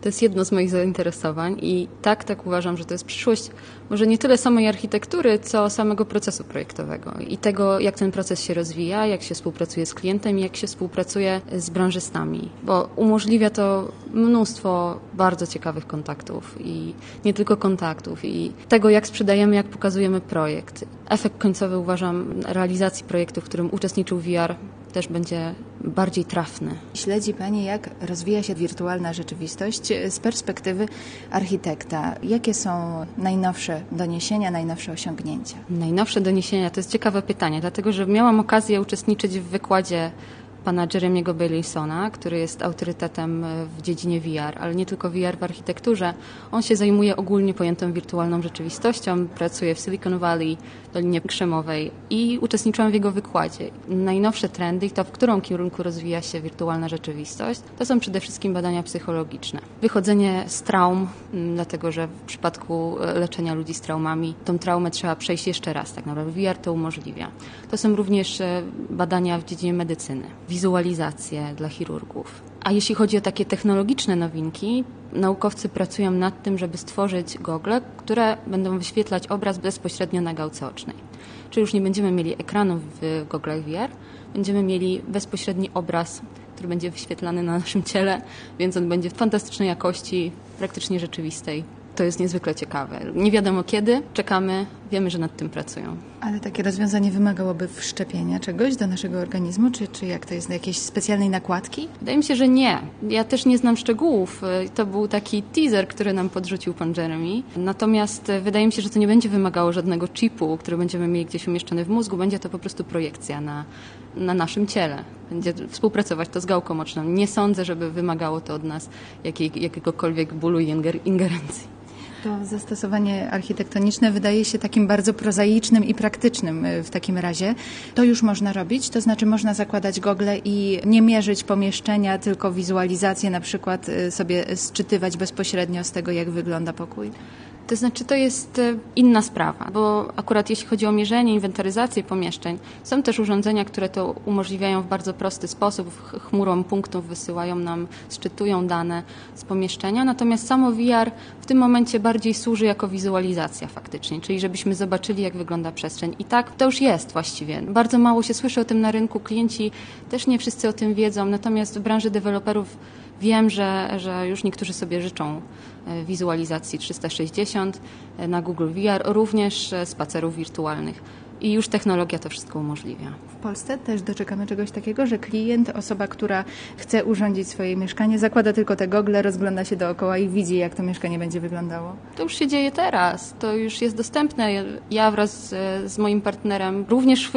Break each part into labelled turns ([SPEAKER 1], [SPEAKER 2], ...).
[SPEAKER 1] To jest jedno z moich zainteresowań i tak uważam, że to jest przyszłość może nie tyle samej architektury, co samego procesu projektowego i tego, jak ten proces się rozwija, jak się współpracuje z klientem i jak się współpracuje z branżystami, bo umożliwia to mnóstwo bardzo ciekawych kontaktów i nie tylko kontaktów i tego, jak sprzedajemy, jak pokazujemy projekt. Efekt końcowy, uważam, realizacji projektu, w którym uczestniczył VR, też będzie bardziej trafny.
[SPEAKER 2] Śledzi Pani, jak rozwija się wirtualna rzeczywistość z perspektywy architekta. Jakie są najnowsze doniesienia, najnowsze osiągnięcia?
[SPEAKER 1] Najnowsze doniesienia to jest ciekawe pytanie, dlatego że miałam okazję uczestniczyć w wykładzie pana Jeremiego Baileysona, który jest autorytetem w dziedzinie VR, ale nie tylko VR w architekturze. On się zajmuje ogólnie pojętą wirtualną rzeczywistością, pracuje w Silicon Valley, Dolinie Krzemowej i uczestniczyłam w jego wykładzie. Najnowsze trendy i to, w którym kierunku rozwija się wirtualna rzeczywistość, to są przede wszystkim badania psychologiczne. Wychodzenie z traum, dlatego że w przypadku leczenia ludzi z traumami tą traumę trzeba przejść jeszcze raz, tak naprawdę VR to umożliwia. To są również badania w dziedzinie medycyny, wizualizacje dla chirurgów. A jeśli chodzi o takie technologiczne nowinki, naukowcy pracują nad tym, żeby stworzyć gogle, które będą wyświetlać obraz bezpośrednio na gałce ocznej. Czyli już nie będziemy mieli ekranów w goglach VR, będziemy mieli bezpośredni obraz, który będzie wyświetlany na naszym ciele, więc on będzie w fantastycznej jakości, praktycznie rzeczywistej. To jest niezwykle ciekawe. Nie wiadomo kiedy, czekamy, wiemy, że nad tym pracują.
[SPEAKER 2] Ale takie rozwiązanie wymagałoby wszczepienia czegoś do naszego organizmu, czy jak to jest, jakiejś specjalnej nakładki?
[SPEAKER 1] Wydaje mi się, że nie. Ja też nie znam szczegółów. To był taki teaser, który nam podrzucił pan Jeremy. Natomiast wydaje mi się, że to nie będzie wymagało żadnego chipu, który będziemy mieli gdzieś umieszczony w mózgu. Będzie to po prostu projekcja na naszym ciele. Będzie współpracować to z gałką oczną. Nie sądzę, żeby wymagało to od nas jakiegokolwiek bólu i ingerencji.
[SPEAKER 2] To zastosowanie architektoniczne wydaje się takim bardzo prozaicznym i praktycznym w takim razie. To już można robić, to znaczy można zakładać gogle i nie mierzyć pomieszczenia, tylko wizualizację na przykład sobie sczytywać bezpośrednio z tego, jak wygląda pokój.
[SPEAKER 1] To znaczy, to jest inna sprawa, bo akurat jeśli chodzi o mierzenie, inwentaryzację pomieszczeń, są też urządzenia, które to umożliwiają w bardzo prosty sposób. Chmurą punktów wysyłają nam, szczytują dane z pomieszczenia, natomiast samo VR w tym momencie bardziej służy jako wizualizacja faktycznie, czyli żebyśmy zobaczyli, jak wygląda przestrzeń. I tak to już jest właściwie. Bardzo mało się słyszy o tym na rynku, klienci też nie wszyscy o tym wiedzą, natomiast w branży deweloperów wiem, że już niektórzy sobie życzą wizualizacji 360 na Google VR, również spacerów wirtualnych. I już technologia to wszystko umożliwia.
[SPEAKER 2] W Polsce też doczekamy czegoś takiego, że klient, osoba, która chce urządzić swoje mieszkanie, zakłada tylko te gogle, rozgląda się dookoła i widzi, jak to mieszkanie będzie wyglądało.
[SPEAKER 1] To już się dzieje teraz. To już jest dostępne. Ja wraz z moim partnerem również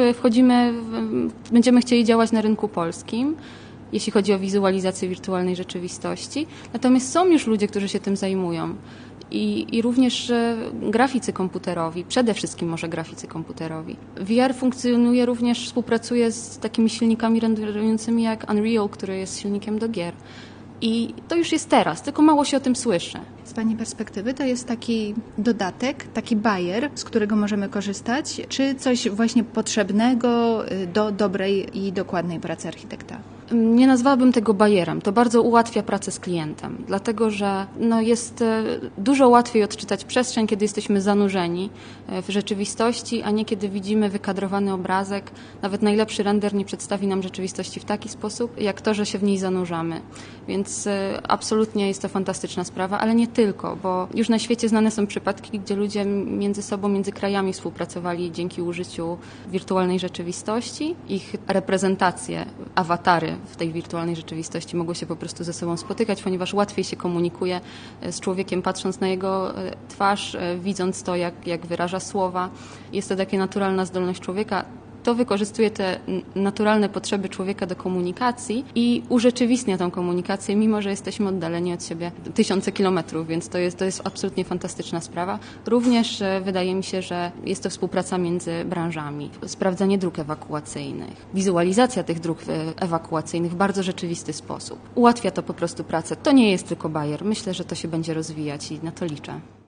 [SPEAKER 1] będziemy chcieli działać na rynku polskim, jeśli chodzi o wizualizację wirtualnej rzeczywistości. Natomiast są już ludzie, którzy się tym zajmują. I również graficy komputerowi, przede wszystkim może graficy komputerowi. VR funkcjonuje również, współpracuje z takimi silnikami renderującymi jak Unreal, który jest silnikiem do gier. I to już jest teraz, tylko mało się o tym słyszy.
[SPEAKER 2] Z Pani perspektywy to jest taki dodatek, taki bajer, z którego możemy korzystać, czy coś właśnie potrzebnego do dobrej i dokładnej pracy architekta?
[SPEAKER 1] Nie nazwałabym tego bajerem. To bardzo ułatwia pracę z klientem, dlatego że jest dużo łatwiej odczytać przestrzeń, kiedy jesteśmy zanurzeni w rzeczywistości, a nie kiedy widzimy wykadrowany obrazek. Nawet najlepszy render nie przedstawi nam rzeczywistości w taki sposób, jak to, że się w niej zanurzamy. Więc absolutnie jest to fantastyczna sprawa, ale nie tylko, bo już na świecie znane są przypadki, gdzie ludzie między sobą, między krajami współpracowali dzięki użyciu wirtualnej rzeczywistości. Ich reprezentacje, awatary w tej wirtualnej rzeczywistości mogły się po prostu ze sobą spotykać, ponieważ łatwiej się komunikuje z człowiekiem, patrząc na jego twarz, widząc to, jak wyraża słowa. Jest to taka naturalna zdolność człowieka. To wykorzystuje te naturalne potrzeby człowieka do komunikacji i urzeczywistnia tą komunikację, mimo że jesteśmy oddaleni od siebie tysiące kilometrów, więc to jest absolutnie fantastyczna sprawa. Również wydaje mi się, że jest to współpraca między branżami. Sprawdzanie dróg ewakuacyjnych, wizualizacja tych dróg ewakuacyjnych w bardzo rzeczywisty sposób. Ułatwia to po prostu pracę. To nie jest tylko bajer. Myślę, że to się będzie rozwijać i na to liczę.